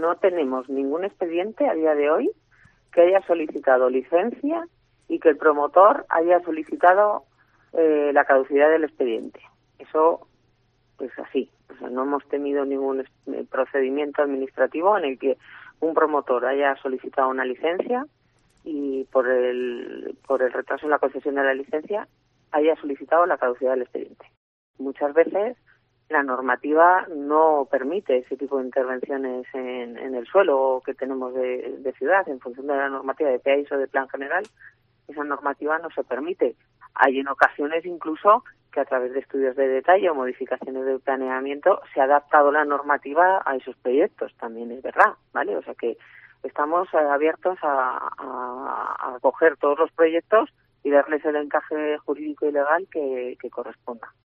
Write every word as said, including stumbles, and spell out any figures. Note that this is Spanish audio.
no tenemos ningún expediente a día de hoy que haya solicitado licencia y que el promotor haya solicitado eh, la caducidad del expediente. Eso es así. O sea, no hemos tenido ningún procedimiento administrativo en el que un promotor haya solicitado una licencia y por el, por el retraso en la concesión de la licencia haya solicitado la caducidad del expediente. Muchas veces la normativa no permite ese tipo de intervenciones en, en el suelo que tenemos de, de ciudad, en función de la normativa de P A I S o de Plan General. Esa normativa no se permite. Hay en ocasiones incluso que a través de estudios de detalle o modificaciones del planeamiento se ha adaptado la normativa a esos proyectos, también es verdad, ¿vale? O sea que estamos eh, abiertos a, a, a coger todos los proyectos y darles el encaje jurídico y legal que, que corresponda.